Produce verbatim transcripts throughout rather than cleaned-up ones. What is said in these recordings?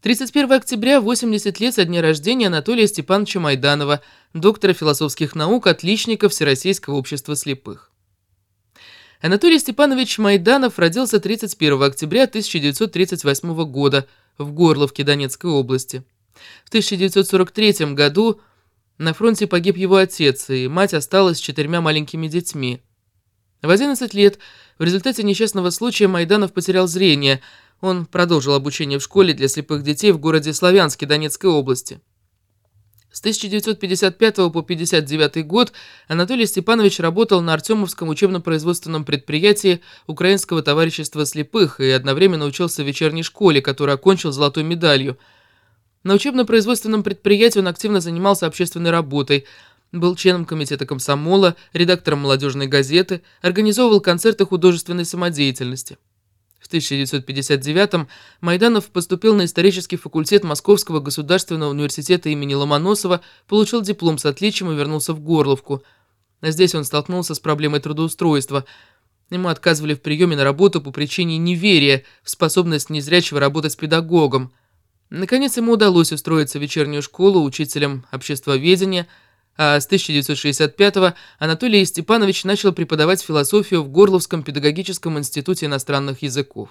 тридцать первого октября, восемьдесят лет со дня рождения Анатолия Степановича Майданова, доктора философских наук, отличника Всероссийского общества слепых. Анатолий Степанович Майданов родился тридцать первого октября тысяча девятьсот тридцать восьмого года в Горловке Донецкой области. В тысяча девятьсот сорок третьем году на фронте погиб его отец, и мать осталась с четырьмя маленькими детьми. В одиннадцать лет в результате несчастного случая Майданов потерял зрение. Он продолжил обучение в школе для слепых детей в городе Славянске Донецкой области. С тысяча девятьсот пятьдесят пятого по пятьдесят девятый год Анатолий Степанович работал на Артемовском учебно-производственном предприятии Украинского товарищества слепых и одновременно учился в вечерней школе, которую окончил золотой медалью. На учебно-производственном предприятии он активно занимался общественной работой, был членом комитета комсомола, редактором молодежной газеты, организовывал концерты художественной самодеятельности. В тысяча девятьсот пятьдесят девятом Майданов поступил на исторический факультет Московского государственного университета имени Ломоносова, получил диплом с отличием и вернулся в Горловку. Здесь он столкнулся с проблемой трудоустройства. Ему отказывали в приеме на работу по причине неверия в способность незрячего работать с педагогом. Наконец ему удалось устроиться в вечернюю школу учителем обществоведения, а с тысяча девятьсот шестьдесят пятого Анатолий Степанович начал преподавать философию в Горловском педагогическом институте иностранных языков.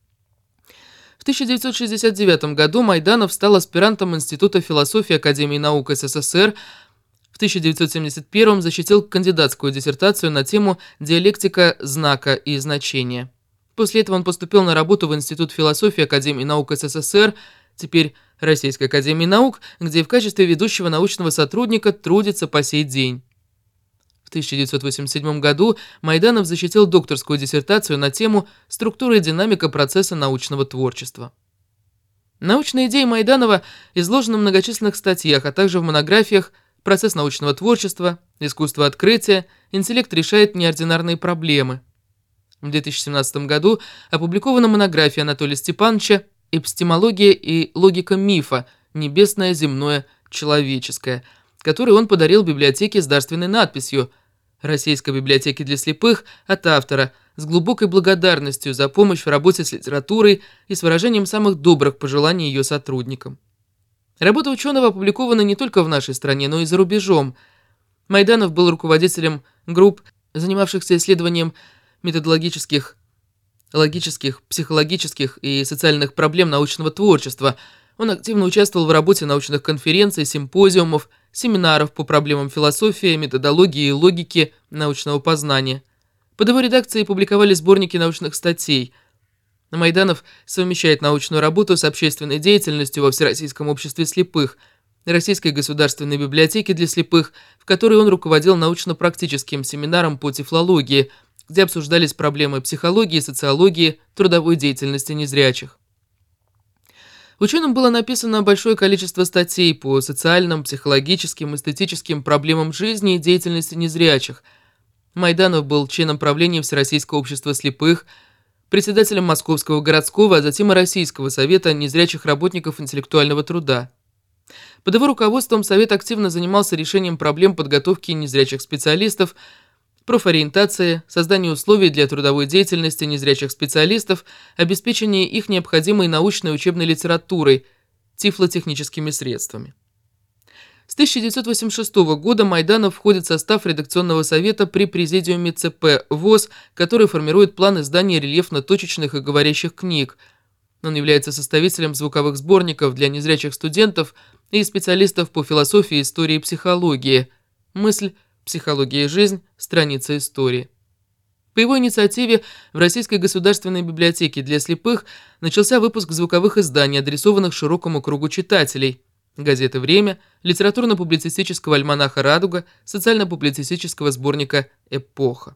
В тысяча девятьсот шестьдесят девятом году Майданов стал аспирантом Института философии Академии наук СССР. В тысяча девятьсот семьдесят первом защитил кандидатскую диссертацию на тему «Диалектика знака и значения». После этого он поступил на работу в Институт философии Академии наук СССР, теперь Российской академии наук, где в качестве ведущего научного сотрудника трудится по сей день. В тысяча девятьсот восемьдесят седьмом году Майданов защитил докторскую диссертацию на тему «Структура и динамика процесса научного творчества». Научные идеи Майданова изложены в многочисленных статьях, а также в монографиях «Процесс научного творчества», «Искусство открытия», «Интеллект решает неординарные проблемы». В две тысячи семнадцатом году опубликована монография Анатолия Степановича «Эпистемология и логика мифа. Небесное, земное, человеческое», которую он подарил библиотеке с дарственной надписью «Российской библиотеке для слепых» от автора, с глубокой благодарностью за помощь в работе с литературой и с выражением самых добрых пожеланий ее сотрудникам. Работа ученого опубликована не только в нашей стране, но и за рубежом. Майданов был руководителем групп, занимавшихся исследованием методологических, логических, психологических и социальных проблем научного творчества. Он активно участвовал в работе научных конференций, симпозиумов, семинаров по проблемам философии, методологии и логики научного познания. Под его редакцией публиковали сборники научных статей. Майданов совмещает научную работу с общественной деятельностью во Всероссийском обществе слепых, Российской государственной библиотеке для слепых, в которой он руководил научно-практическим семинаром по тифлологии, где обсуждались проблемы психологии, социологии, трудовой деятельности незрячих. Ученым было написано большое количество статей по социальным, психологическим, эстетическим проблемам жизни и деятельности незрячих. Майданов был членом правления Всероссийского общества слепых, председателем Московского городского, а затем и Российского совета незрячих работников интеллектуального труда. Под его руководством Совет активно занимался решением проблем подготовки незрячих специалистов, профориентации, создания условий для трудовой деятельности незрячих специалистов, обеспечения их необходимой научной и учебной литературой, тифлотехническими средствами. С тысяча девятьсот восемьдесят шестого года Майданов входит в состав редакционного совета при президиуме ЦП ВОС, который формирует план издания рельефно-точечных и говорящих книг. Он является составителем звуковых сборников для незрячих студентов и специалистов по философии, истории и психологии. «Мысль, психология и жизнь. Страница истории». По его инициативе в Российской государственной библиотеке для слепых начался выпуск звуковых изданий, адресованных широкому кругу читателей. Газеты «Время», литературно-публицистического альманаха «Радуга», социально-публицистического сборника «Эпоха».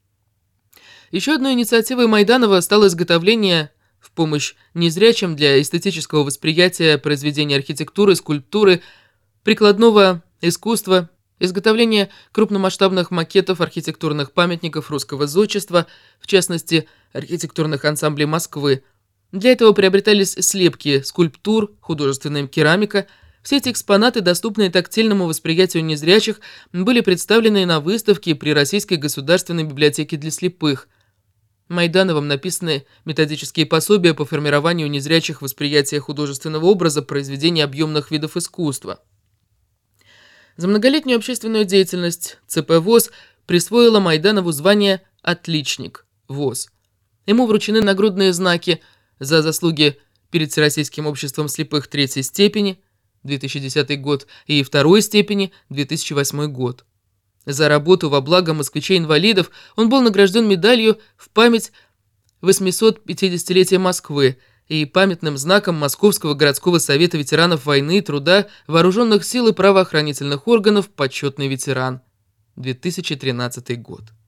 Еще одной инициативой Майданова стало изготовление в помощь незрячим для эстетического восприятия произведений архитектуры, скульптуры, прикладного искусства, изготовление крупномасштабных макетов архитектурных памятников русского зодчества, в частности, архитектурных ансамблей Москвы. Для этого приобретались слепки скульптур, художественная керамика. Все эти экспонаты, доступные тактильному восприятию незрячих, были представлены на выставке при Российской государственной библиотеке для слепых. Майдановым написаны методические пособия по формированию незрячих восприятия художественного образа произведений объемных видов искусства. За многолетнюю общественную деятельность ЦП ВОС присвоила Майданову звание «Отличник ВОС». Ему вручены нагрудные знаки за заслуги перед Всероссийским обществом слепых третьей степени, две тысячи десятый год, и второй степени, две тысячи восьмой год. За работу во благо москвичей-инвалидов он был награжден медалью в память восьмисот пятидесятилетия Москвы и памятным знаком Московского городского совета ветеранов войны, труда, вооруженных сил и правоохранительных органов «Почетный ветеран», две тысячи тринадцатый год.